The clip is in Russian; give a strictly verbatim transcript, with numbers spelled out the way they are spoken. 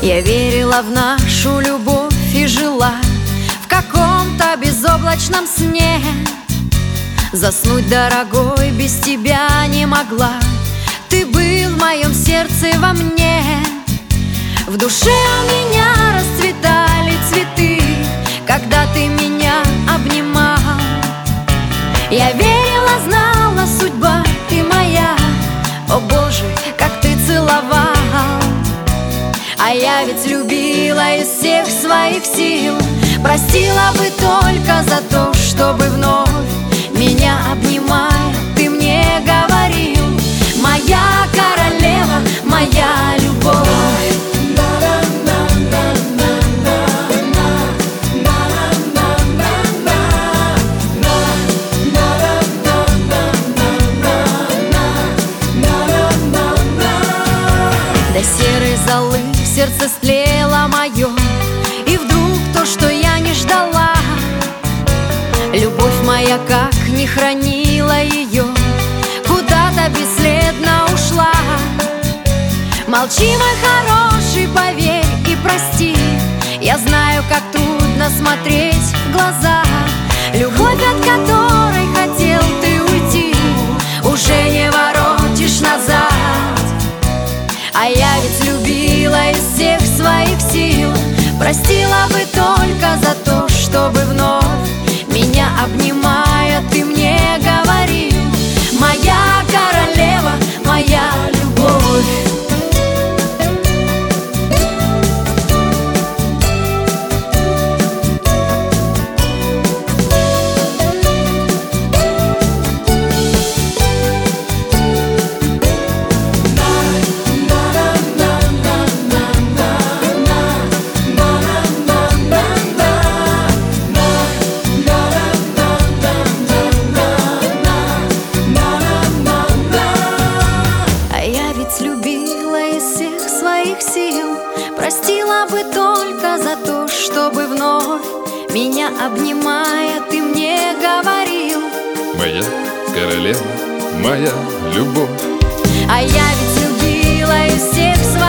Я верила в нашу любовь и жила в каком-то безоблачном сне. Заснуть, дорогой, без тебя не могла. Ты был в моем сердце, во мне. В душе у меня расцветали цветы, когда ты меня обнимал. Я верила, знала, судьба ты моя. О Боже, как ты целовал. А я ведь любила из всех своих сил. Простила бы только за то, чтобы вновь меня обнимая, ты мне говорил: моя королева, моя любовь. До серой золы сердце стлело мое, и вдруг то, что я не ждала. Любовь моя, как не хранила ее, куда-то бесследно ушла. Молчи, мой хороший, поверь и прости. Я знаю, как трудно смотреть в глаза. Любовь, от которой хотел ты уйти, уже не воротишь назад. А я ведь любила из всех своих сил. Простила бы только за то, чтобы вновь меня обнимая, ты мне говорил: моя королева, моя любовь. Сил. Простила бы только за то, чтобы вновь меня обнимая, ты мне говорил: моя королева, моя любовь. А я ведь любила из всех своих